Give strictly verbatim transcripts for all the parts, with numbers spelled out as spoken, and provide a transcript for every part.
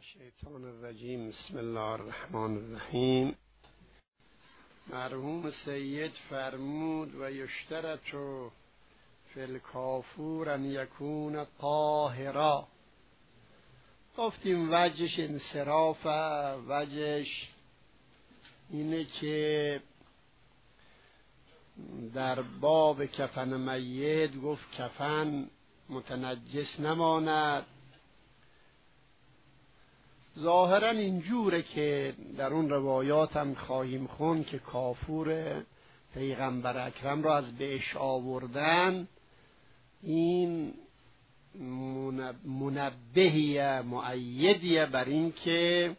الشیطان الرجیم. بسم الله الرحمن الرحیم. مرحوم سید فرمود و یشترط فی الکافور ان یکون طاهرا. گفتیم وجهش انصراف، وجهش اینه که در باب کفن میت گفت کفن متنجس نماند. ظاهرا اینجوره که در اون روایات هم خواهیم خوند که کافور پیغمبر اکرم را از بهش آوردن. این منبهیه، مؤیدیه بر این که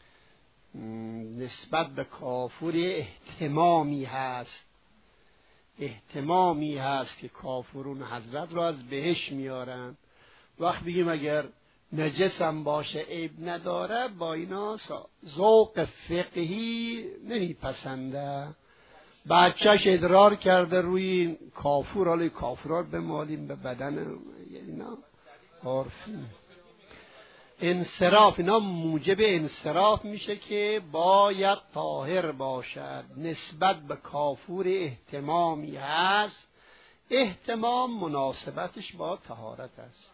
نسبت به کافور اهتمامی هست اهتمامی هست که کافرون حضرت را از بهش میارن. وقت بگیم اگر نجسم باشه عیب نداره، با اینا ذوق فقهی نمیپسنده. بچهش ادرار کرده روی کافور، حالا کافرار بمالیم به بدن اینا عرفی. انصراف، اینا موجب انصراف میشه که باید طاهر باشد. نسبت به کافور اهتمامی هست، اهتمام مناسبتش با طهارت است.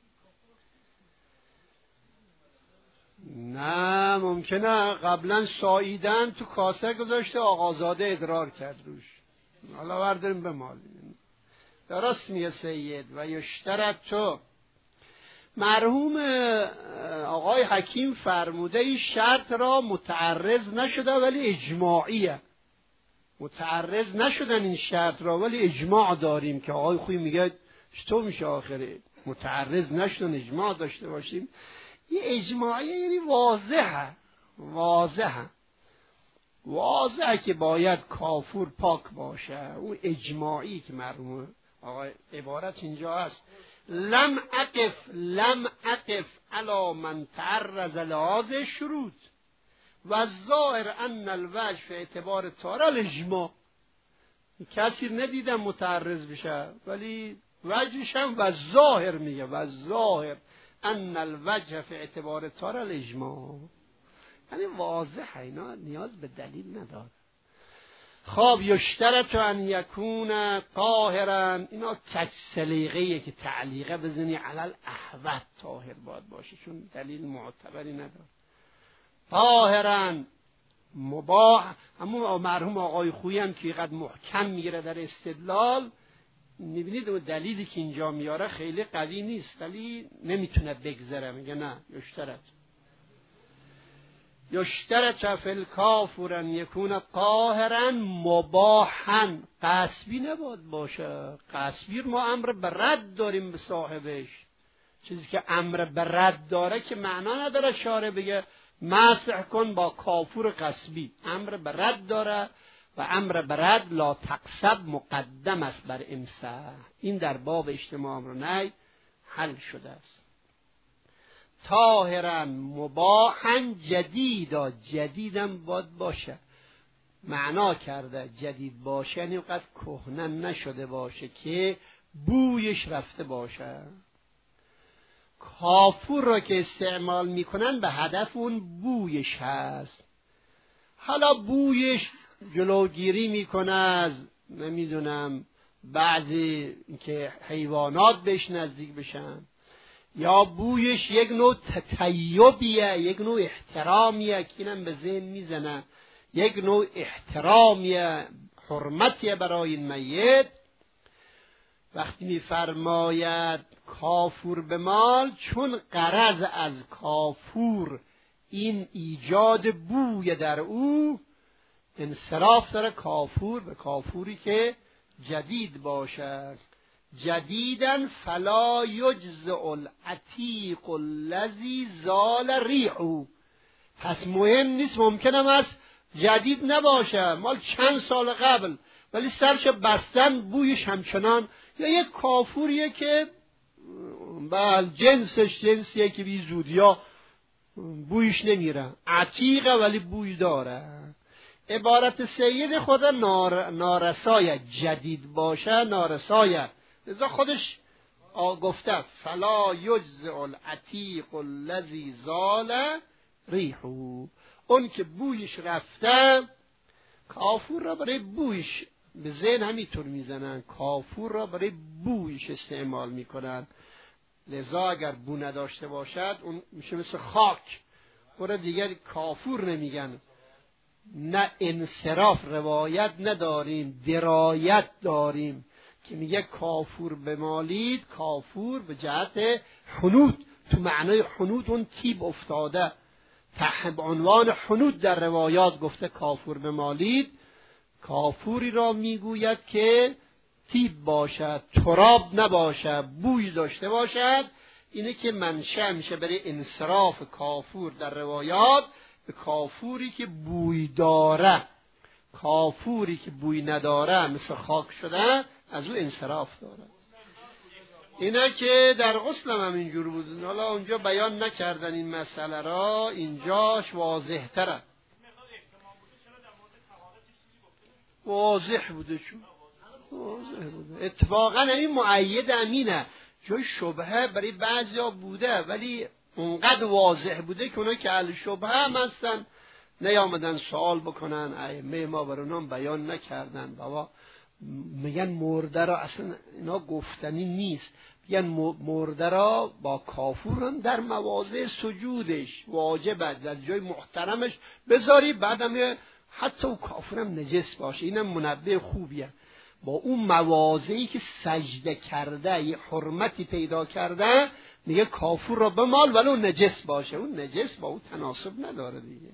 نه ممکنه قبلا ساییدن تو کاسه گذاشته، آقازاده ادرار کرد روش، حالا برداریم بمالیم. درست میگه سید. و یشترط تو، مرحوم آقای حکیم فرموده این شرط را متعرض نشده ولی اجماعیه. متعرض نشدن این شرط را ولی اجماع داریم که آقای خوی میگه چطور میشه آخره متعرض نشدن اجماع داشته باشیم. این اجماعیه یعنی واضحه واضحه واضحه که باید کافور پاک باشه. اون اجماعی که مرحوم آقای عبارت اینجا هست لم اقف لم اقف علی من تعرض لهذه شروط و الظاهر ان الوجه فی اعتبار طهارة الاجماع. کسی ندیدم متعرض بشه ولی وجهش هم و ظاهر میگه و ظاهر ان الوجه فی اعتبار طهارة الاجماع، یعنی واضحه، اینا نیاز به دلیل نداره. خب یشترط ان یکون طاهرا، اینا کج سلیقه‌ایه که تعلیقه بزنی علل احوط طاهر باید باشه، چون دلیل معتبری نداره. طاهرا مباح، اما مرحوم آقای خویی هم که قد محکم میگیره در استدلال، میبینید اون دلیلی که اینجا میاره خیلی قوی نیست ولی نمیتونه بگذره. میگه نه یشترط یشترط فی الکافر ان یکون طاهرا مباحا. غصبی نباید باشه. غصبی ما امر به رد داریم به صاحبش. چیزی که امر به رد داره که معنا نداره شارع بگه مسح کن با کافور غصبی. امر به رد داره و امر به رد لا تقصد مقدم است بر امسح. این در باب اجتماع امر نهی حل شده است. طاهرا مباحا جدیدا، جدیدم باید باشه. معنا کرده جدید باشه یعنی اونقدر کهنه نشده باشه که بویش رفته باشه. کافور را که استعمال میکنن به هدف اون بویش هست. حالا بویش جلوگیری میکنه از نمیدونم بعضی که حیوانات بهش نزدیک بشن، یا بویش یک نوع تطیبیه، یک نوع احترامیه که اینم به ذهن میزنه، یک نوع احترامیه، حرمتیه برای این میت. وقتی میفرماید کافور به مال، چون غرض از کافور این ایجاد بوی در او، انصراف داره کافور به کافوری که جدید باشد. جدیدن فلا یجزع العتیق الذی زال ریحو. پس مهم نیست، ممکنم است جدید نباشه، مال چند سال قبل، ولی سرش بستن بویش همچنان. یا یک کافوریه که بل جنسش جنسیه که بی زودیا بویش نمیره، عتیقه ولی بوی داره. عبارت سید خدا نار... نارسایه، جدید باشه نارسایه. لذا خودش گفته فلا یجزع العتیق الذی زال ریحو، اون که بویش رفته. کافور را برای بویش به ذهن همینطور میزنن، کافور را برای بویش استعمال میکنن، لذا اگر بو نداشته باشد اون میشه مثل خاک، برای دیگر کافور نمیگن. نه انصراف روایت نداریم، درایت داریم که میگه کافور بمالید. کافور به جهت حنود، تو معنای حنود اون تیب افتاده، تحت عنوان حنود در روایات گفته کافور بمالید. کافوری را میگوید که تیب باشد، تراب نباشد، بوی داشته باشد. اینه که منشأ میشه برای انصراف کافور در روایات به کافوری که بوی داره. کافوری که بوی نداره مثل خاک شده، از او انصراف داره. اینه که در غسل هم اینجور بود. حالا اونجا بیان نکردن این مسئله را، اینجاش واضح تره. واضح بوده چون واضح بوده. اتفاقا این مؤید امینه، جای شبهه برای بعضی ها بوده ولی اونقدر واضح بوده که اونا که اهل شبهه هم هستن نیامدن سوال بکنن، ائمه ما بر اونها بیان نکردن. بابا میگن مرده را اصلا اینا گفتنی نیست، میگن مرده را با کافور هم در مواضع سجودش واجبه، در جای محترمش بذاری، بعدم حتی او کافرم نجس باشه. اینم منبه خوبیه، با اون مواضعی که سجده کرده یه حرمتی پیدا کرده، میگه کافور را بمال ولی اون نجس باشه. اون نجس با اون تناسب نداره دیگه.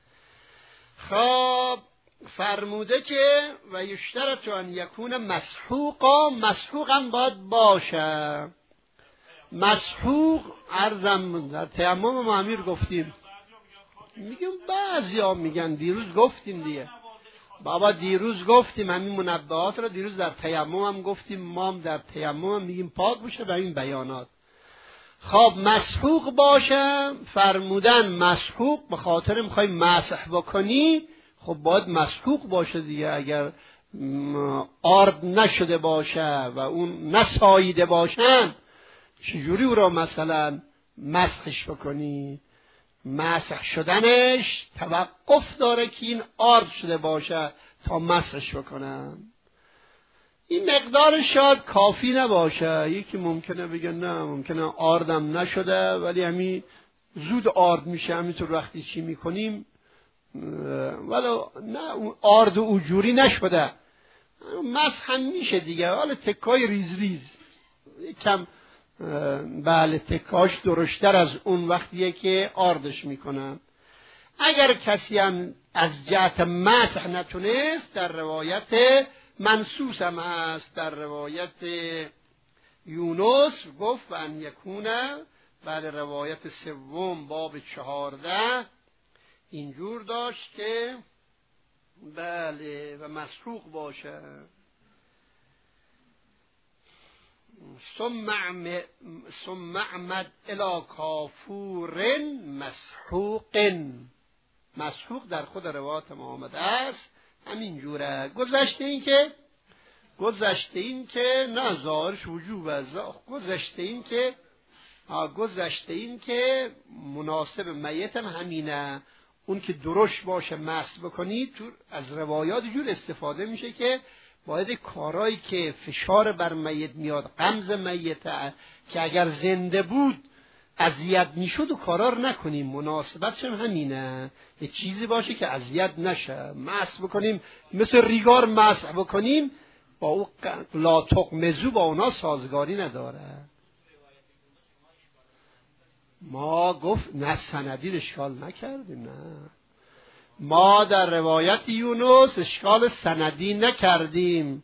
خب فرموده که و یشترط ان یکون مسحوقا، مسحوق هم باید باشه. مسحوق عرضم در تیمم ما امیر گفتیم، میگم بعضی ها میگن، دیروز گفتیم دیگه بابا، دیروز گفتیم همین منبهات را، دیروز در تیمم هم گفتیم، ما هم در تیمم هم میگیم پاک بشه به این بیانات. خب مسحوق باشه، فرمودن مسحوق به خاطر میخوای مسح بکنی، خب باید مسحوق باشه دیگه. اگر آرد نشده باشه و اون نساییده باشن، چجوری او را مثلا مسحش بکنی؟ مسح شدنش توقف داره که این آرد شده باشه تا مسحش بکنن. این مقدار شاید کافی نباشه. یکی ممکنه بگه نه، ممکنه آردم نشده ولی همین زود آرد میشه، همینطور وقتی چی میکنیم ولی نه اون آرد و اجوری نشده، مسح هم میشه دیگه. حالا تکای ریز ریز کم، بله تکاش درشتر از اون وقتیه که آردش میکنن. اگر کسی هم از جهت مسح نتونست، در روایت منصوص هم هست، در روایت یونس گفت و ان یکونه، بعد روایت سوم باب چهارده اینجور داشت که بله و مسحوق باشه. ثم اعمد الی کافور مسحوق. مسحوق در خود روایت ما آمده است همین جوره. گذشته این که گذشته این که نه ظاهرش وجوب است، گذشته این که گذشته این که مناسب میت هم همینه، اون که درشت باشه مسح بکنید. تو از روایات جور استفاده میشه که باید کارایی که فشار بر میت میاد، غمز میت که اگر زنده بود اذیت میشد و کارا رو نکنیم، مناسبتش هم همینه، یه چیزی باشه که اذیت نشه مسح بکنیم، مثل ریگار مسح بکنیم، با او لا تقمزو با اونا سازگاری نداره. ما گفت نه سندی اشکال نکردیم، نه ما در روایت یونس اشکال سندی نکردیم،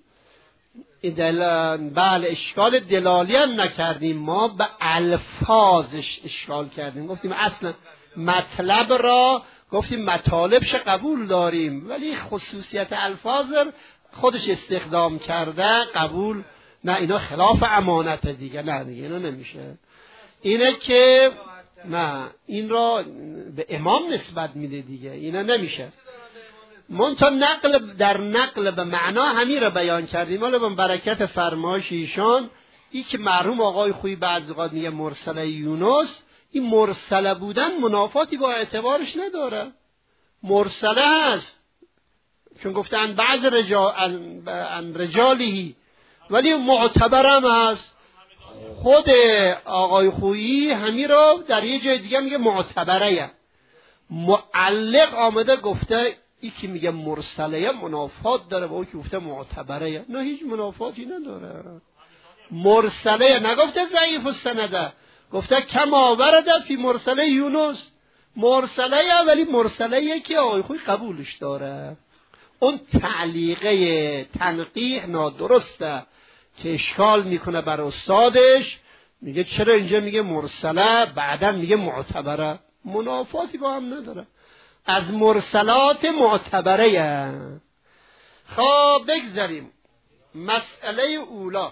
بله اشکال دلالی هم نکردیم، ما به الفاظش اشکال کردیم. گفتیم اصلا مطلب را گفتیم مطالبش قبول داریم ولی خصوصیت الفاظ خودش استخدام کرده قبول نه، اینا خلاف امانت دیگه، نه دیگه اینا نمیشه. اینه که نه این را به امام نسبت میده دیگه، اینا نمیشه. منتها نقل در نقل به معنا همین را بیان کردیم. حالا با برکت فرمایش ایشان این که مرحوم آقای خویی بعضی اوقات میگه مرسله یونس، این مرسله بودن منافاتی با اعتبارش نداره، مرسله است چون گفتن بعض رجال ان رجالی، ولی معتبرم هست. خود آقای خویی همین رو در یه جای دیگه میگه معتبره. معلق آمده گفته ای که میگه مرسله منافات داره با اون که گفته معتبره. نه، هیچ منافاتی نداره. مرسله نگفته ضعیف السنده، گفته کما ورد فی مرسله یونس. مرسله ولی مرسله که آقای خویی قبولش داره. اون تعلیقه تنقیح نادرسته که اشکال میکنه بر استادش، میگه چرا اینجا میگه مرسله بعدا میگه معتبره، منافاتی با هم نداره، از مرسلات معتبره. خب بگذاریم مسئله اولا،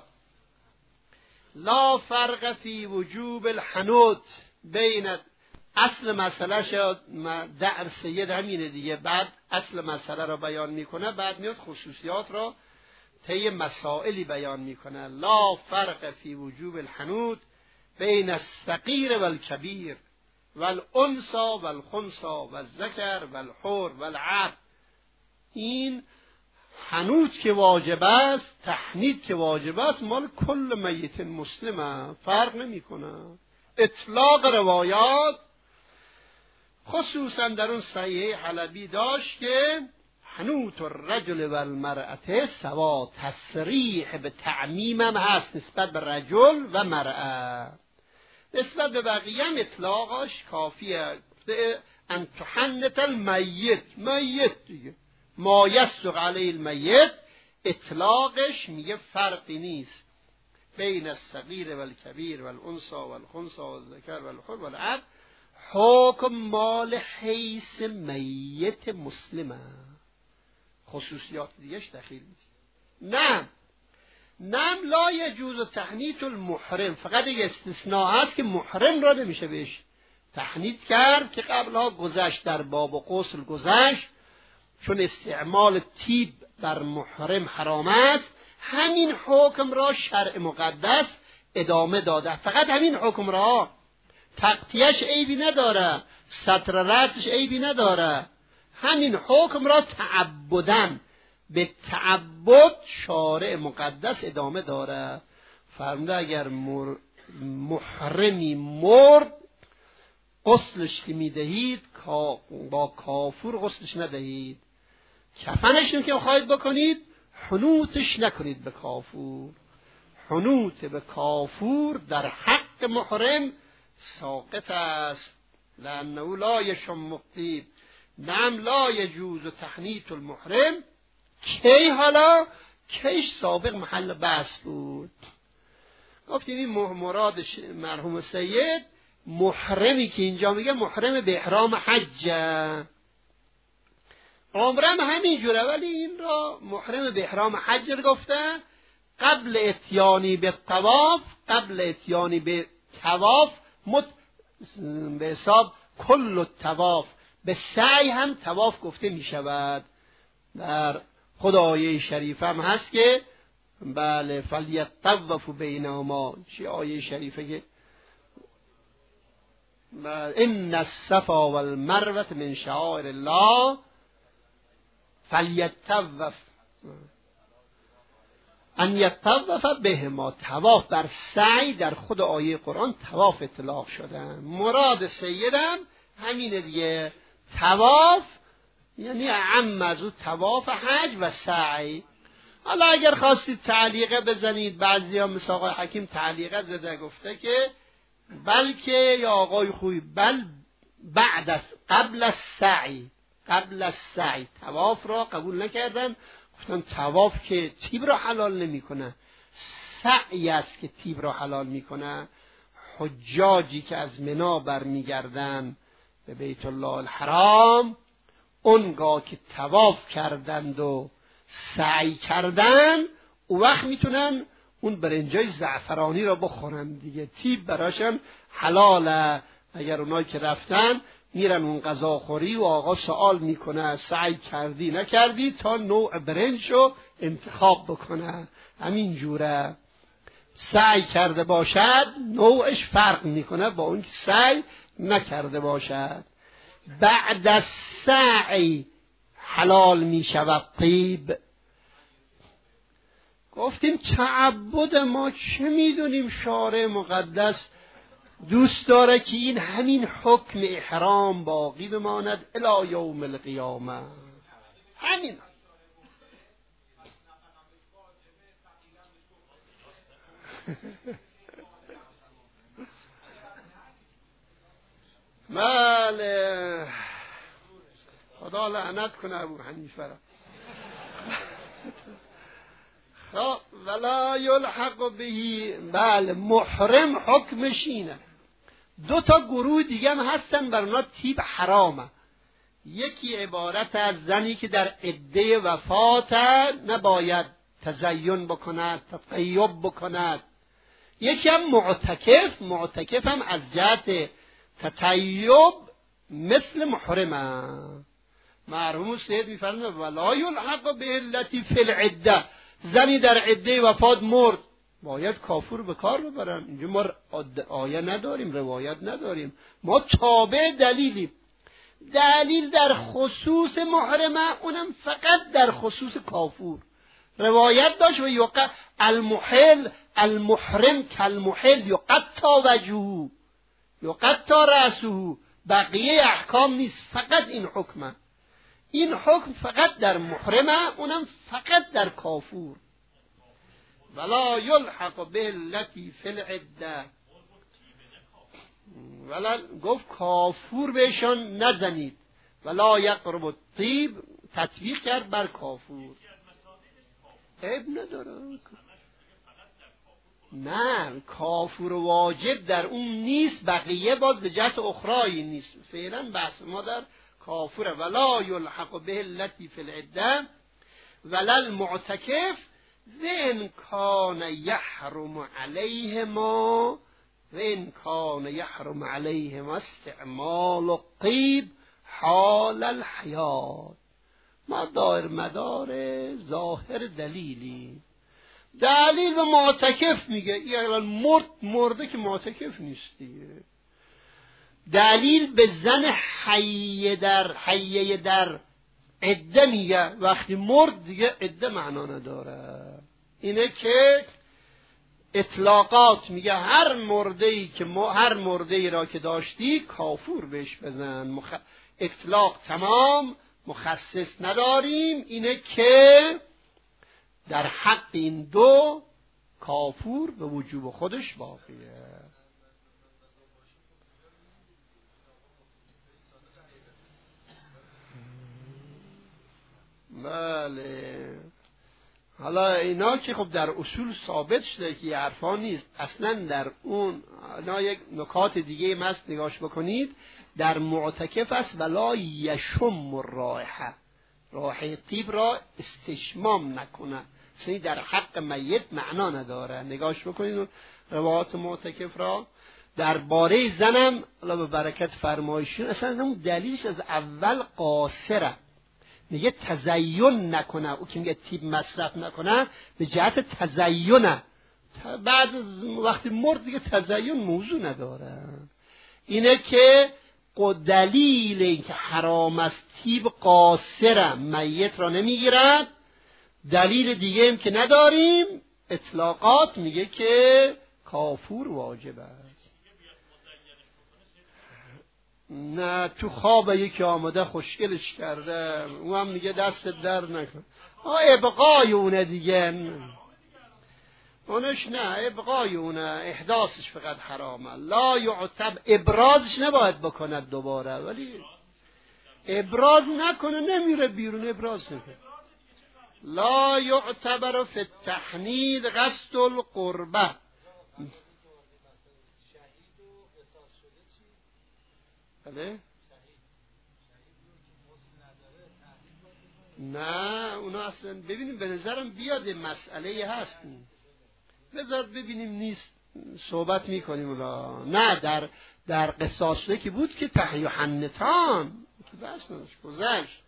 لا فرق فی وجوب الحنوت بین، اصل مسئله شد در سید همینه دیگه، بعد اصل مسئله را بیان میکنه، بعد میاد خصوصیات را طی مسائلی بیان میکنه. لا فرق فی وجوب الحنوت بین الصغیر والکبیر والانثى والخنثى والذکر والحر والعبد. این حنوت که واجب است، تحنیت که واجب است، مال کل میت مسلمه، فرق نمیکنه. اطلاق روایات خصوصا در اون صحیح حلبی داشت که حنوت الرجل و المرأة سوا، تصریح به تعمیم هم هست نسبت به رجل و مرأة، نسبت به بقیه هم اطلاقش کافیه. ان تحنت المیت، میت دیگه ما یصدق علیه المیت، اطلاقش میگه فرقی نیست بین الصغیر و الکبیر و الانثى و الخنثى و الذکر و الحر و العبد، حکم مال حیث میت مسلمه، خصوصیات دیگهش دخیل نیست. نه نه لا یجوز تحنیت المحرم، فقط یک استثناء هست که محرم را نمیشه بهش تحنیت کرد که قبلها گذشت، در باب و غسل گذشت، چون استعمال طیب بر محرم حرام است. همین حکم را شرع مقدس ادامه داده، فقط همین حکم را، تغطیه‌اش عیبی نداره، ستر رأسش عیبی نداره، همین حکم را تعبدن به تعبد شارع مقدس ادامه داره. فرموده اگر مر... محرمی مرد غسلش که میدهید با کافور غسلش ندهید، کفنش که خواهید بکنید حنوتش نکنید به کافور. حنوت به کافور در حق محرم ساقط است، لانه لا یشم الطیب. نعم لا یجوز تحنیت المحرم. کی حالا؟ کیش سابق محل بحث بود. گفتیم این مراد مرحوم سید محرمی که اینجا میگه محرم به احرام حجه، عمرم همین جوره، ولی این را محرم به احرام حج گفته. قبل اتیانی به طواف، قبل اتیانی به طواف مت... به حساب کل الطواف، به سعی هم طواف گفته می شود. در خود آیه شریفه هم هست که بله فلیطوف بینهما، چی آیه شریفه که ان الصفا والمروه من شعائر الله فلیطوف ان یطوف بهما. طواف بر سعی در خود آیه قرآن طواف اطلاق شده. مراد سیدم همینه دیگه، طواف یعنی اعم از او طواف حج و سعی. حالا اگر خواستید تعلیقه بزنید، بعضی ها مثل آقای حکیم تعلیقه زده گفته که بلکه یا آقای خوی بل بعد از قبل از سعی، قبل از سعی طواف را قبول نکردن، گفتن طواف که طیب را حلال نمی کنه، سعی است که طیب را حلال می کنه. حجاجی که از منا برمیگردن به بیت الله الحرام، اونگاه که طواف کردند و سعی کردن، اون وقت میتونن اون برنجای زعفرانی را بخورن دیگه، طیب براشن حلاله. اگر اونایی که رفتن میرن اون غذا خوری و آقا سوال میکنه سعی کردی نکردی تا نوع برنج رو انتخاب بکنه. همین جوره سعی کرده باشد نوعش فرق میکنه با اون که سعی نکرده باشد. بعد از سعی حلال میشود طیب. گفتیم تعبد ما چه میدونیم؟ شارع مقدس دوست داره که این همین حکم احرام باقی بماند الی یوم القیامه. همین بله، خدا لعنت کنه ابو حنیفه را. خب ولا یلحق بهی. بله، محرم حکمش اینه. دو تا گروه دیگه هم هستن بر اونا طیب حرامه. یکی عبارت از زنی که در عده وفات نباید تزین بکند، تطیب بکند. یکی هم معتکف. معتکف هم از جهت تطیب مثل محرمه. مرحوم سید میفرمه ولا یلحق به التی فی العده. زنی در عده وفات مرد، باید کافور به کار ببرن. اینجا ما آیه نداریم، روایت نداریم، ما تابع دلیلیم. دلیل در خصوص محرمه، اونم فقط در خصوص کافور روایت داشت. و یقط المحل المحرم کالمحل یقطع وجهه یقطع رأسه. بقیه احکام نیست، فقط این حکمه. این حکم فقط در محرمه، اونم فقط در کافور. ولا یلحق به التی فی العده. ولا گفت کافور بهشان نزنید. ولا یقرب الطیب تطبیق کرد بر کافور. عیب نداره. نه، کافور واجب در اون نیست، بقیه باز به جهت اخرایی نیست. فعلا بحث ما در کافره. ولا یلحق به التی فی العده ولا المعتکف وان کان یحرم علیهما وان کان یحرم علیهما استعمال الطیب حال الحیات. ما دار مدار ظاهر دلیلی. دلیل به معتکف میگه، این مرد مرده که معتکف نیست دیگه. دلیل به زن حیه در حیه در عده میگه، وقتی مرد دیگه عده معنا نداره. اینه که اطلاقات میگه هر مرده‌ای که هر مرده‌ای را که داشتی کافور بهش بزن. مخ... اطلاق تمام، مخصص نداریم. اینه که در حق این دو کافور به وجوب خودش باقیه. بله، حالا اینا که خب در اصول ثابت شده که حرفا نیست اصلا. در اون اینا یک نکات دیگه هم هست، نگاش بکنید. در معتکف است ولا یشم الرائحه، رائحه طیب را استشمام نکنه. اصلا در حق میت معنا نداره. نگاش بکنید روایات معتکف را. درباره زنم الله به برکت فرمایشون اصلا اون دلیلش از اول قاصره. میگه تزین نکنه. او که میگه طیب مصرف نکنه به جهت تزینه. بعد وقتی مرد دیگه تزین موضوع نداره. اینه که دلیل این که حرام است طیب قاصره، میت را نمیگیرد. دلیل دیگه هم که نداریم، اطلاقات میگه که کافور واجب است. نه، تو خواب یکی آمده خوشگلش کرده، او هم میگه دست در نکن. آه ابقای اونه دیگه، اونش نه، ابقای اونه، احداثش فقط حرامه. لا یعتب، ابرازش نباید بکند دوباره، ولی ابراز نکنه نمیره بیرون، ابراز نکنه. لا یعتبر فی التحنید قصد القربه. بله؟ نه، اونا اصلا ببینیم به نظرم بیاد مسئله هست، بذار ببینیم نیست صحبت میکنیم اونا. نه، در در قصاصه که بود که تحیی حنتان که بس نداشت گذشت.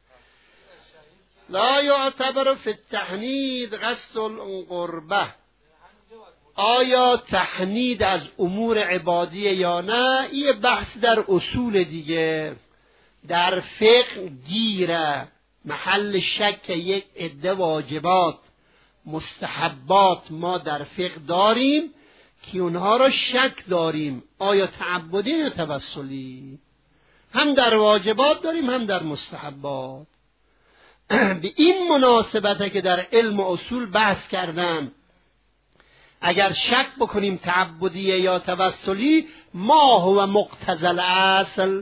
لا یعتبر فی التحنید قصد القربه. آیا تحنید از امور عبادیه یا نه؟ یه بحث در اصول دیگه. در فقه گیره محل شک یک عده واجبات مستحبات ما در فقه داریم که اونها را شک داریم آیا تعبدی یا توسلی. هم در واجبات داریم هم در مستحبات. به این مناسبته که در علم و اصول بحث کردن اگر شک بکنیم تعبدیه یا توسلی ما هو مقتضی الاصل.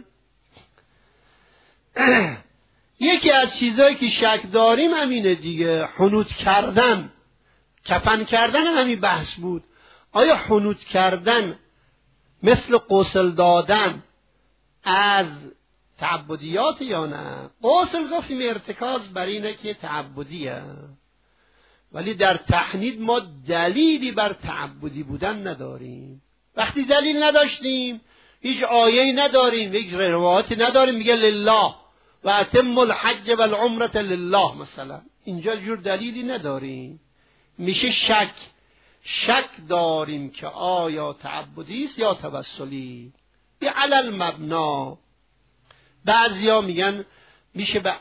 یکی از چیزایی که شک داریم همینه دیگه، حنوط کردن، کفن کردن. همین بحث بود، آیا حنوط کردن مثل غسل دادن از تعبدیات یا نه؟ غسل گفتیم ارتکاز بر اینه که تعبدیه، ولی در تحنید ما دلیلی بر تعبدی بودن نداریم. وقتی دلیل نداشتیم، هیچ آیه‌ای نداریم، هیچ روایتی نداریم میگه لله و اتم الحج والعمره لله مثلا، اینجا جور دلیلی نداریم، میشه شک. شک داریم که آیا تعبدی است یا توسلی. به علل مبنا بعضیا میگن میشه به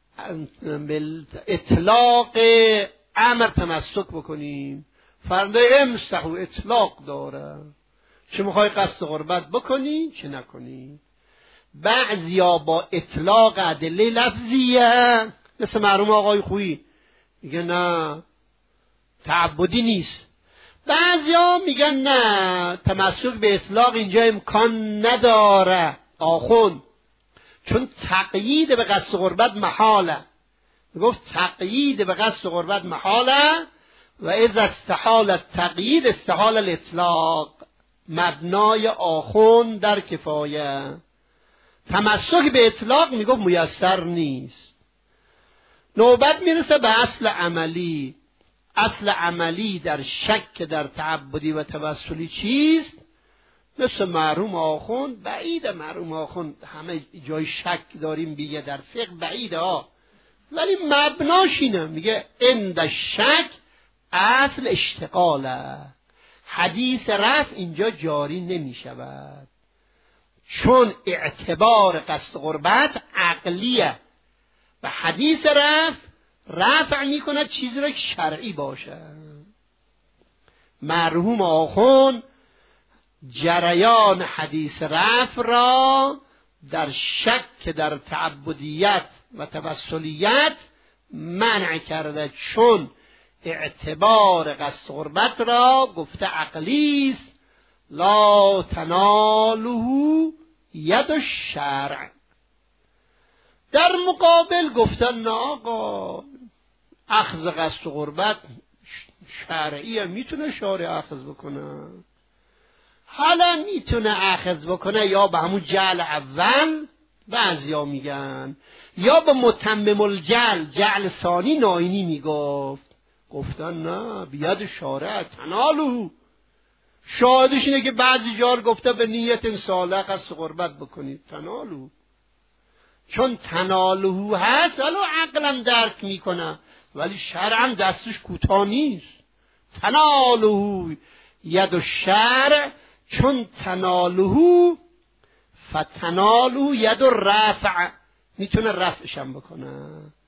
اطلاق امر تمسک بکنیم. فرموده مستحو اطلاق داره، چه میخوای قصد قربت بکنی چه نکنی. بعضیا با اطلاق ادله لفظیه، مثل مرحوم آقای خویی میگه نه تعبدی نیست. بعضیا میگن نه تمسک به اطلاق اینجا امکان نداره آخون، چون تقیید به قصد قربت محاله. گفت تقیید به قصد قربت محاله و اذا استحال التقیید استحال الاطلاق. مبنای آخون در کفایه. تمسک به اطلاق میگفت میسر نیست. نوبت میرسه به اصل عملی. اصل عملی در شک در تعبدی و توسلی چیست؟ مثل مرحوم آخون بعید. مرحوم آخون همه جای شک داریم بیگه در فقه بعیده ها، ولی مبناش اینه، میگه عند شک اصل اشتغاله. حدیث رفع اینجا جاری نمی شود، چون اعتبار قصد قربت عقلیه و حدیث رفع رفع می کند چیزی را که شرعی باشه. مرحوم آخون جریان حدیث رفع را در شک در تعبدیت و توسلیت منع کرده، چون اعتبار قصد قربت را گفته عقلی است. لا تناله ید الشرع. در مقابل گفتن نه آقا اخذ قصد قربت شرعیه، میتونه شارع اخذ بکنه. حالا میتونه اخذ بکنه یا به همون جعل اول بعضیا میگن، یا به متمم الجعل جعل ثانی ناینی میگفت. گفتن نه بیاد شارع تنالو. شاهدش اینه که بعضی جار گفته به نیت صالح قصد قربت بکنید تنالو، چون تنالو هست الو عقلم درک میکنه ولی شرعم دستش کوتاه نیست. تنالو ید الشرع، چون تنالو فتنالو ید الرفع، میتونه رفعشم بکنه.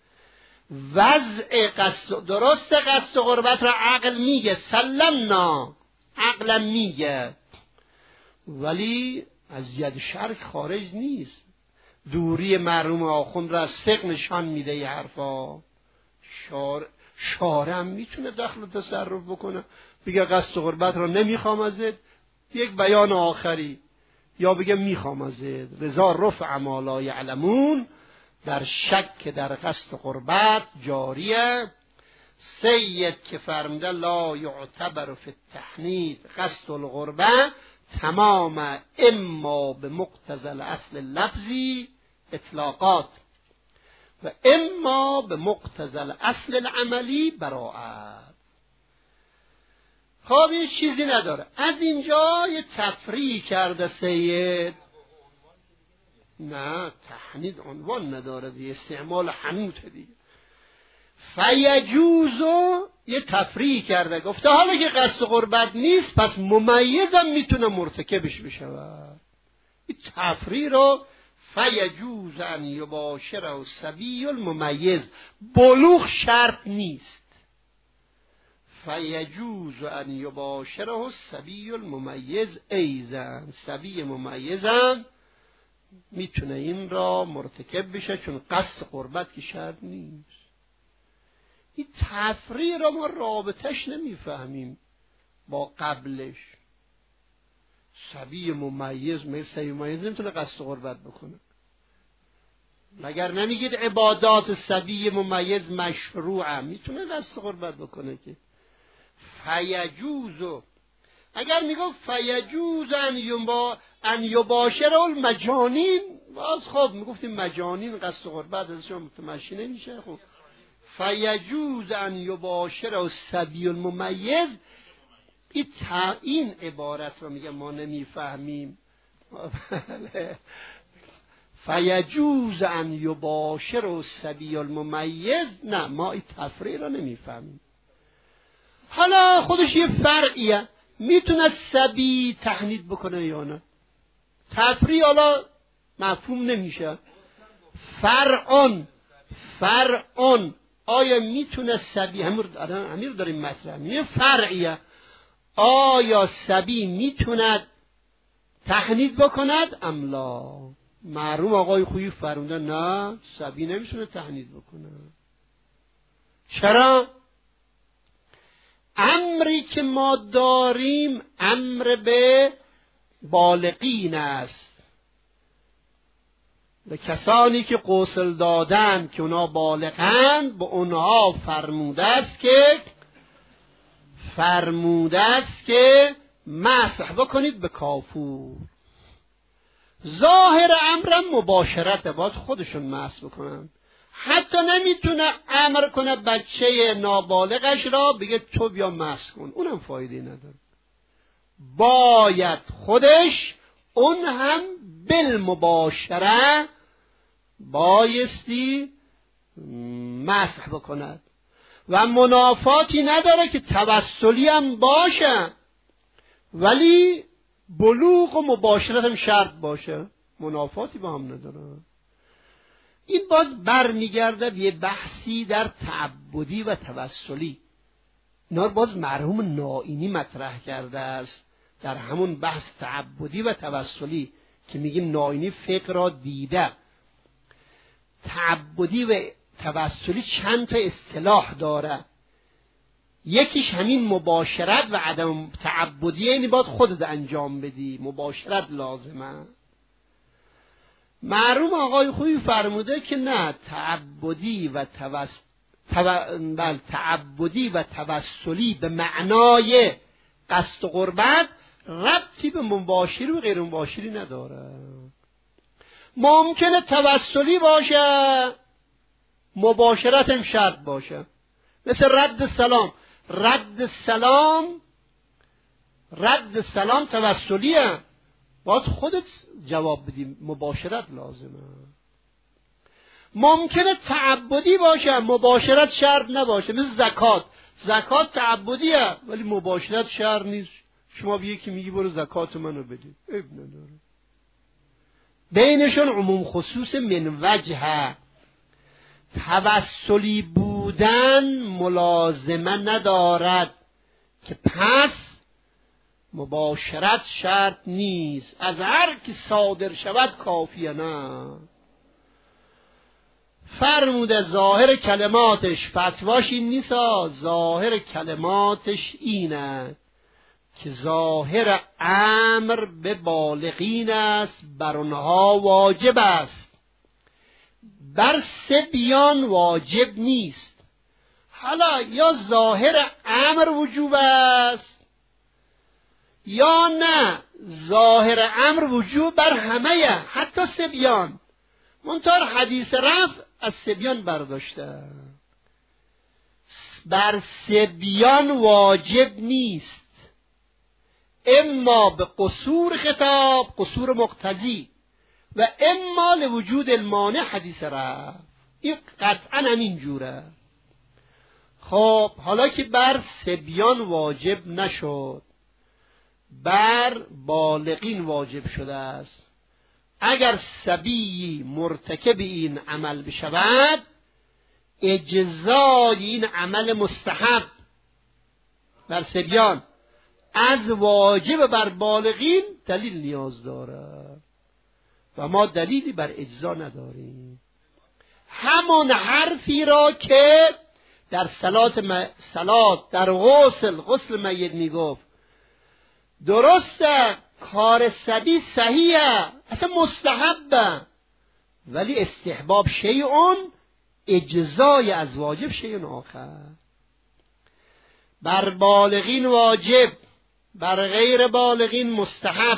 وضع قصد درست قصد قربت را عقل میگه سلمنا، عقلم میگه، ولی از ید شرع خارج نیست. دوری مرحوم آخوند را از فقه نشان میده. یه حرفا شار شارم میتونه دخل تصرف بکنه، بگه قصد قربت را نمیخوام ازت، یک بیان آخری، یا بگه میخوام ازت. رضا رفع ما لا یعلمون در شک در قصد قربت جاریه. سید که فرمده لا یعتبر فی التحنید قصد القربه تمام اما به مقتضی الاصل لفظی اطلاقات و اما به مقتضی الاصل العملی براءت. خب این چیزی نداره. از اینجا یه تفریح کرده سید. نه تحنید عنوان نداره دیگه، استعمال حنوت دیگه. فیجوزو یه تفریح کرده، گفته حالا که قصد قربت نیست پس ممیزم میتونه مرتکبش بشه. این تفریح رو فیجوز ان یباشر الصبی الممیز، بلوغ شرط نیست. فیجوز ان یباشره الصبی الممیز ایزن، صبی ممیزم میتونه این را مرتکب بشه چون قصد قربت که شرط نیست. این تفریح را ما رابطش نمیفهمیم با قبلش. صبی ممیز، مثل صبی ممیز نمیتونه قصد قربت بکنه. مگر نمیگید عبادات صبی ممیز مشروعه، میتونه قصد قربت بکنه که. فیجوزو، اگر میگفت فیجوز ان یبا ان یباشر المجانین، باز خب میگفتیم مجانین قصد قربت ازشون متمشی نمیشه. خب فیجوز ان یباشر الصبی الممیز، این این عبارت رو میگه ما نمیفهمیم. فیجوز ان یباشر الصبی الممیز، نه ما این تفریح رو نمیفهمیم. حالا خودش یه فرعیه، میتونه صبی تحنیط بکنه یا نه؟ تفریح حالا مفهوم نمیشه. فرعون فرعون آیا میتونه صبی، همین رو داریم مطرح میگه، فرعیه، آیا صبی میتونه تحنیط بکند ام لا؟ معلوم آقای خویی فرموده نه، صبی نمیتونه تحنیط بکنه. چرا؟ امری که ما داریم امر به بالغین است، به کسانی که غسل دادن که اونا بالغند، به اونها فرموده است که فرموده است که مسح بکنید به کافور. ظاهر امرم مباشرت، باید خودشون مسح بکنن. حتی نمیتونه امر کنه بچه نابالغش را بگه تو بیا مسح کن، اونم فایده نداره. باید خودش اون هم بالمباشره بایستی مسح بکند و منافاتی نداره که توسلی هم باشه ولی بلوغ و مباشرت هم شرط باشه، منافاتی با هم نداره. این باز برمیگرده به یه بحثی در تعبدی و توسلی. اینا باز مرحوم نائینی مطرح کرده است در همون بحث تعبدی و توسلی که میگیم نائینی فقه را دیده. تعبدی و توسلی چند تا اصطلاح داره، یکیش همین مباشرت و عدم تعبدی، یعنی باید خودت انجام بدی، مباشرت لازمه. مرحوم آقای خویی فرموده که نه، تعبدی و توس... تو... بل... تعبدی و توسلی به معنای قصد و قربت ربطی به مباشری و غیر مباشری نداره. ممکنه توسلی باشه مباشرت هم شرط باشه، مثل رد سلام. رد سلام رد سلام توسلیه، باید خودت جواب بدی، مباشرت لازمه. ممکنه تعبدی باشه مباشرت شرط نباشه، مثل زکات. زکات تعبدیه ولی مباشرت شرط نیست. شما به یکی میگی برو زکات منو بده، عیب نداره. بینشون عموم خصوص من وجهه. توسلی بودن ملازمه ندارد که پس مباشرت شرط نیست، از هر کی صادر شود کافیه. نه، فرموده ظاهر کلماتش، فتواش این نیست، ظاهر کلماتش اینه که ظاهر امر به بالغین است، بر آنها واجب است، بر صبیان واجب نیست. حالا یا ظاهر امر وجوب است یا نه، ظاهر امر وجوب بر همه، حتی صبیان. منتها حدیث رفع از صبیان برداشته، بر صبیان واجب نیست، اما به قصور خطاب، قصور مقتضی، و اما لوجود المانع حدیث رفع. این قطعا همین جوره. خب حالا که بر صبیان واجب نشد، بر بالغین واجب شده است. اگر صبی مرتکب این عمل بشود، اجزای این عمل مستحب بر صبیان از واجب بر بالغین دلیل نیاز دارد و ما دلیلی بر اجزا نداریم. همون حرفی را که در صلات م... صلات در غسل غسل میت میگفت درسته، کار صبی صحیحه، اصلا مستحبه، ولی استحباب شیئون، اجزای از واجب شیئون آخر. بر بالغین واجب، بر غیر بالغین مستحب.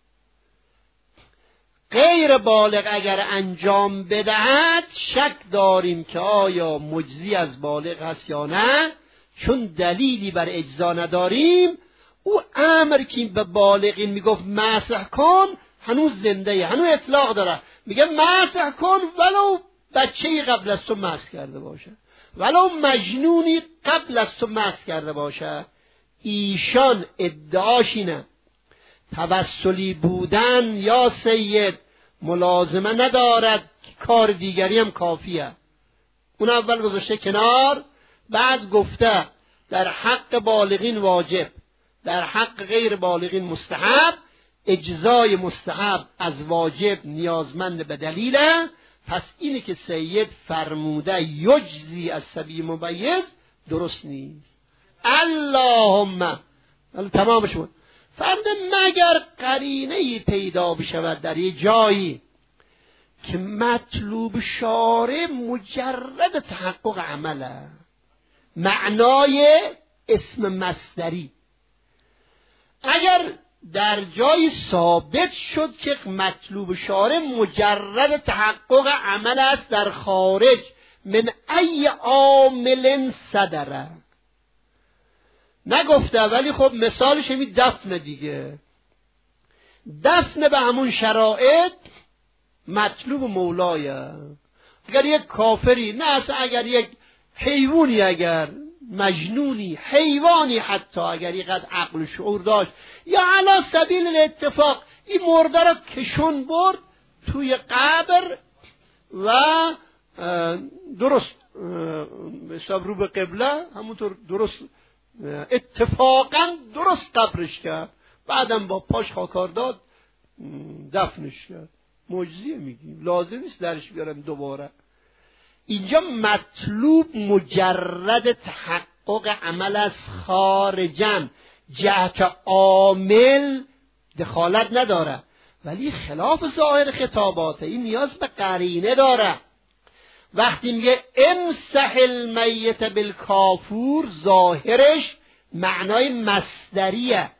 غیر بالغ اگر انجام بدهد شک داریم که آیا مجزی از بالغ هست یا نه، چون دلیلی بر اجزا نداریم. او امر که به بالغین میگفت مسح کن هنوز زنده، هنوز اطلاق داره، میگه مسح کن ولو بچه‌ای قبل از تو مسح کرده باشه، ولو مجنونی قبل از تو مسح کرده باشه. ایشان ادعاش اینه توسلی بودن یا سید ملازمه ندارد، کار دیگری هم کافیه. اون اول گذاشته کنار، بعد گفته در حق بالغین واجب، در حق غیر بالغین مستحب. اجزای مستحب از واجب نیازمند به دلیله. پس اینه که سید فرموده یجزی از صبی ممیز درست نیست. اللهم تمام شد. فرد مگر قرینه‌ای پیدا بشود در یه جایی که مطلوب شارع مجرد تحقق عمله، معنای اسم مصدری، اگر در جایی ثابت شد که مطلوب شارع مجرد تحقق عمل است در خارج من ای عامل صدره، نگفته ولی خب مثالش همین دفن دیگه. دفن به همون شرایط مطلوب مولایه. اگر یک کافری، نه اصلا اگر یک حیوانی، اگر مجنونی، حیوانی حتی اگر اینقدر عقل و شعور داشت، یا علی سبیل الاتفاق این مرده را کشون برد توی قبر و درست حساب رو به قبله، همونطور درست اتفاقا درست قبرش کرد، بعدم با پاش خاکار داد دفنش کرد، معجزه میگیم، لازم نیست درش بیارم دوباره. اینجا مطلوب مجرد تحقق عمل از خارجن، جهت عامل دخالت نداره، ولی خلاف ظاهر خطاباته، این نیاز به قرینه داره. وقتی میگه امسح المیت بالکافور، ظاهرش معنای مصدریه،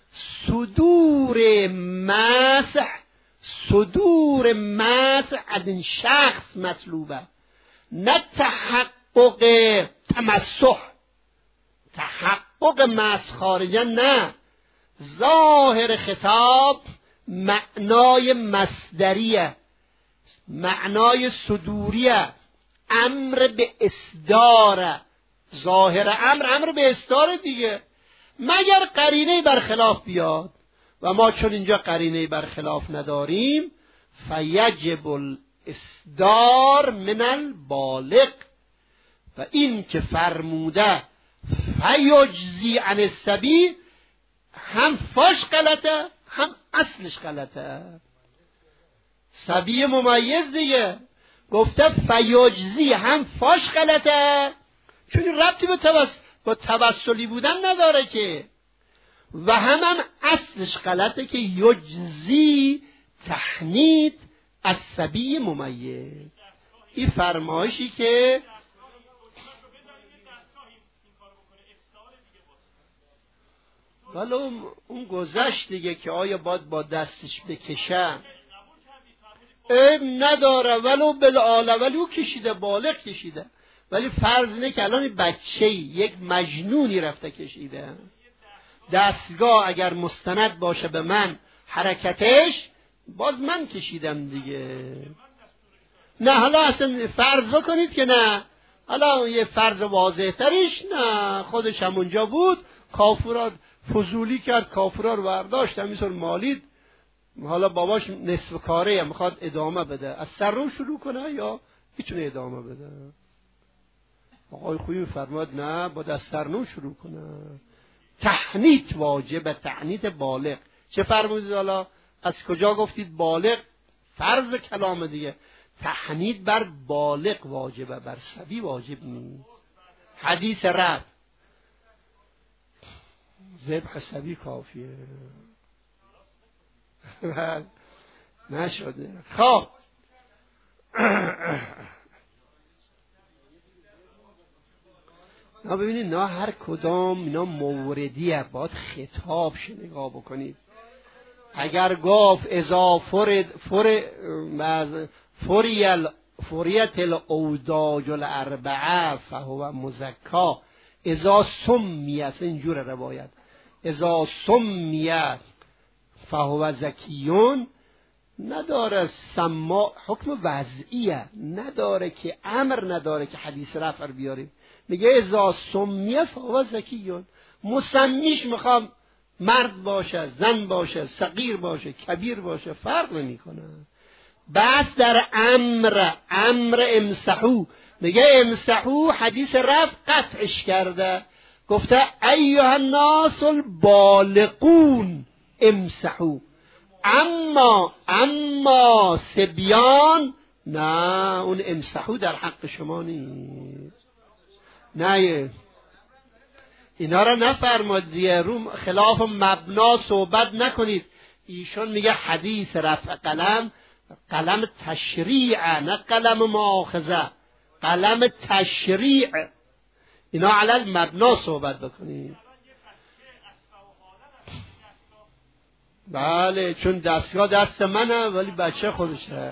صدور مسح، صدور مسح از این شخص مطلوبه، نه تحقق تمسح، تحقق مسح خارجا نه. ظاهر خطاب معنای مصدریه، معنای صدوریه، امر به اصداره. ظاهر امر امر به اصداره دیگه، مگر قرینه برخلاف بیاد، و ما چون اینجا قرینه برخلاف نداریم، فیجب الاصدار من البالغ. و این که فرموده فیجزی عن الصبی، هم فاش غلطه هم اصلش غلطه. صبی ممیز دیگه گفته فیجزی، هم فاش غلطه چون ربطی به توس... با توسلی بودن نداره که، و هم هم اصلش غلطه که یجزی تحنیط از صبی ممیز. این فرمایشی که ولو اون گذشت دیگه که آیا باید با دستش بکشه، عیب نداره، ولو بالآله، ولی او کشیده، بالغ کشیده، ولی فرض اینه که الان بچه‌ای، یک مجنونی رفته کشیده، دستگاه اگر مستند باشه به من حرکتش، باز من کشیدم دیگه. نه حالا اصلا فرض بکنید که نه، حالا یه فرض واضح تریش نه، خودش هم اونجا بود، کافرا فضولی کرد، کافرا رو برداشت همینطور مالید. حالا باباش نصف کاره میخواد ادامه بده، از سر رو شروع کنه یا میتونه ادامه بده؟ آقای خویی فرماد نه، باید از سرنو شروع کنه. تحنیت واجبه، تحنیت بالغ. چه فرمودید حالا؟ از کجا گفتید بالغ؟ فرض کلام دیگه. تحنیت بر بالغ واجبه، بر صبی واجب نیست. حدیث رد ذبح صبی کافیه. نشده. خب نه ببینید، نه هر کدام اینا موردیه، باید خطاب شه نگاه بکنید. اگر گفت اذا فرد فر فریل فریت الاوداج الاربعه فهو مزکا، اذا سمیه، اینجور روایت، اذا سمیه فهو زکیون، نداره سما حکم وضعیه، نداره که امر نداره که حدیث رفع بیاریم. میگه اذا سمیه فهو زکیون، مسمیش میخوام مرد باشه، زن باشه، صغیر باشه، کبیر باشه، فرق نمیکنه. بس در امر امر امسحو، میگه امسحو حدیث رفع قطعش کرده، گفته ایها الناس البالغون امسحو، اما اما سبیان نه، اون امسحو در حق شما نیست. نه اینا را نفرماد دیگه، رو خلاف مبنا صحبت نکنید. ایشون میگه حدیث رفع قلم، قلم تشریع نه قلم مؤاخذه، قلم تشریع. اینا علی مبنا صحبت بکنید. بله، چون دستگاه دست منه ولی بچه خودشه.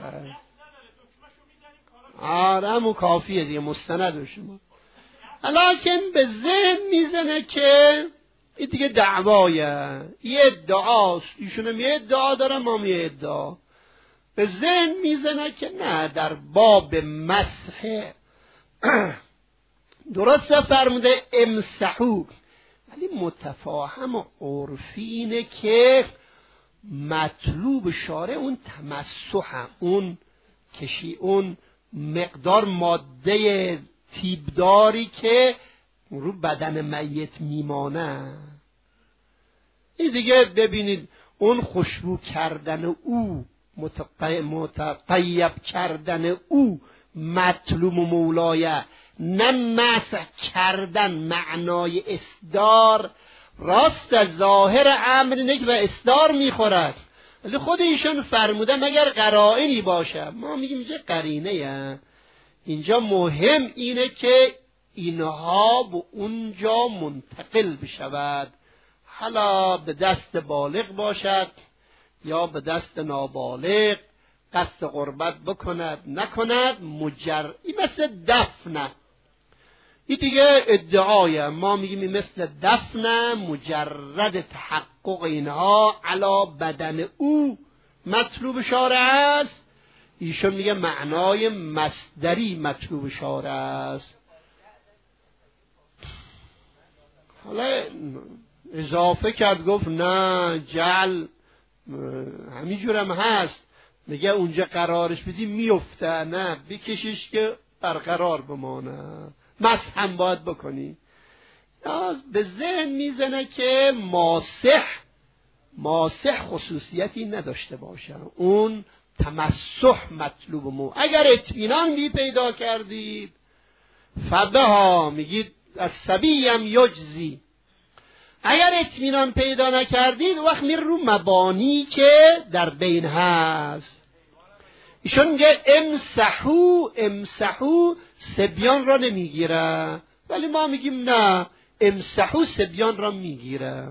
آره همون کافیه دیگه، مستند شما. لکن به ذهن میزنه که این دیگه دعوایه، یه ادعاست، ایشون هم یه ادعا داره، ما هم یه ادعا. به ذهن میزنه که نه، در باب مسح درسته فرموده امسحو، ولی متفاهم و عرفی اینه که مطلوب شارع اون تمسح، اون کشی، اون مقدار ماده تیبداری که رو بدن میت میمانه. این دیگه ببینید، اون خوشبو کردن او، متطیب کردن او مطلوب و مولایه، نه مسح کردن معنای اصدار. راست ظاهر امر اینه که به اصدار میخورد، ولی خود ایشون فرموده مگر قرائنی باشه. ما میگیم اینجا قرینه، اینجا مهم اینه که اینها به اونجا منتقل بشود، حالا به دست بالغ باشد یا به دست نابالغ، قصد قربت بکند نکند، مجر این مثل دفنه، این دیگه ادعای ما میگیم این مثل دفنه، مجرد تحقق اینها علا بدن او مطلوب شارع است. ایشون میگه معنای مصدری مطلوب شارع است. حالا اضافه کرد گفت نه جعل همینجور هم هست، میگه اونجا قرارش بدی میفته، نه بکشش که برقرار بمانه، مسح هم باید بکنی. به ذهن میزنه که ماسح ماسح خصوصیتی نداشته باشه، اون تمسح مطلوب مو. اگر اطمینان بی پیدا کردید فبها، میگید از سبیم یجزی، اگر اطمینان پیدا نکردید وقت میر رو مبانی که در بین هست. ایشون میگه امسحو، امسحو سبیان را نمیگیره، ولی ما میگیم نه، امسحو سبیان را میگیره.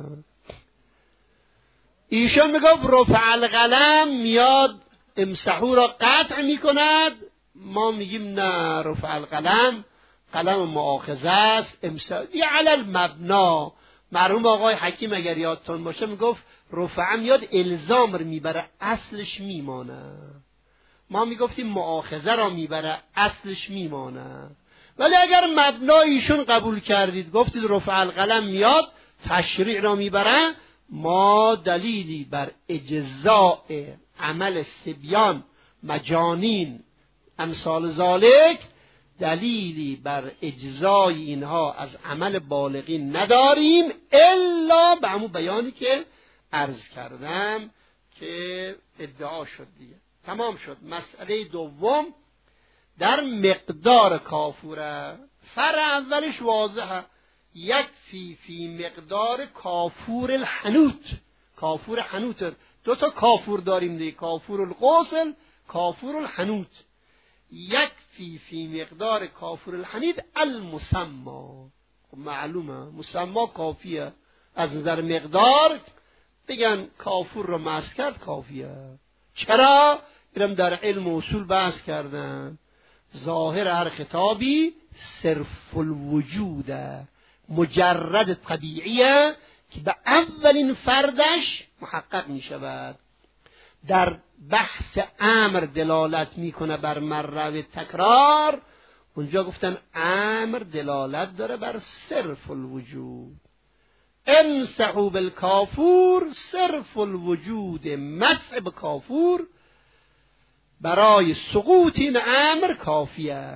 ایشون میگه رفع القلم میاد امسحو را قطع میکند، ما میگیم نه، رفع القلم قلم مؤاخذه است، امسحو یه علی المبنا. مرحوم آقای حکیم اگر یادتون باشه میگفت رفع میاد الزام رو میبره، اصلش میمانه. ما میگفتیم مؤاخذه را میبره، اصلش میمانه. ولی اگر مبنایشون قبول کردید، گفتید رفع القلم میاد، تشریع را میبرن، ما دلیلی بر اجزاء عمل سبیان، مجانین، امثال ذالک، دلیلی بر اجزای اینها از عمل بالغین نداریم الا به همون بیانی که عرض کردم که ادعا شد دیگه. تمام شد. مسئله دوم در مقدار کافوره. فرع اولش واضحه، یکفی فی مقدار کافور الحنوت. کافور حنوت، دو تا کافور داریم دیگه، کافور الغسل، کافور الحنوت. یکفی فی مقدار کافور الحنید المسما. معلومه مسما کافیه، از نظر مقدار بگن کافور رو مس کرد کافیه. چرا؟ اینم در علم اصول بحث کردن. ظاهر هر خطابی صرف الوجوده، مجرد طبیعیه که به اولین فردش محقق می شود. در بحث امر دلالت میکنه بر مره و تکرار، اونجا گفتن امر دلالت داره بر صرف الوجود. امسحوا بالکافور صرف الوجود، مسح به کافور برای سقوط این امر کافیه.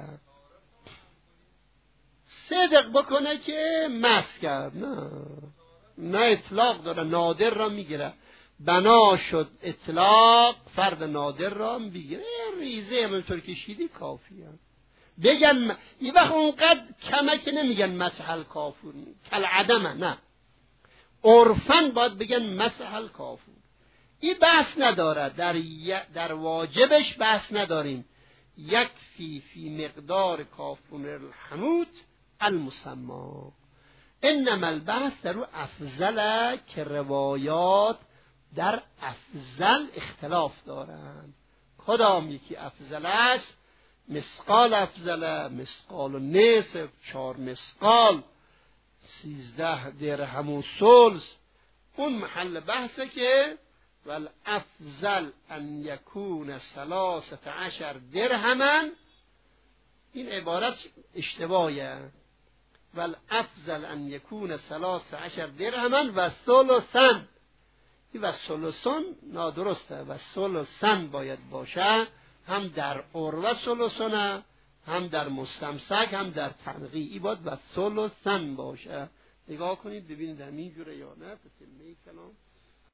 صدق بکنه که مسح کرد، نه نه اطلاق داره، نادر را میگیره. بنا شد اطلاق، فرد نادر را میگیره. ریزه همونطور کشیدی کافیه. بگن یه وقت اونقدر کمه که نمیگن مسح الکافور، کل عدمه، نه، عرفاً باید بگن مسح الکافور. این بحث نداره، در, در واجبش بحث نداریم. یکفی فی مقدار کافور الحنوت المسما. انما البحث در افضل که روایات در افضل اختلاف دارند. کدام یکی افضل است؟ مسقال افضل، مسقال و نصف، چهار مسقال، سیزده درهم و ثلث. اون محل بحثه که والافضل ان یکون ثلاثة عشر درهما. این عبارت اشتباهه. والافضل ان یکون ثلاثة عشر درهما و ثلثا. این و ثلثان نادرسته، و ثلثن باید باشه، هم در عروه ثلثانه، هم در مستمسک، هم در تنقی. این باید و ثلثن باشه. نگاه کنید ببینید همین جوره یا نه. به کلمه کلام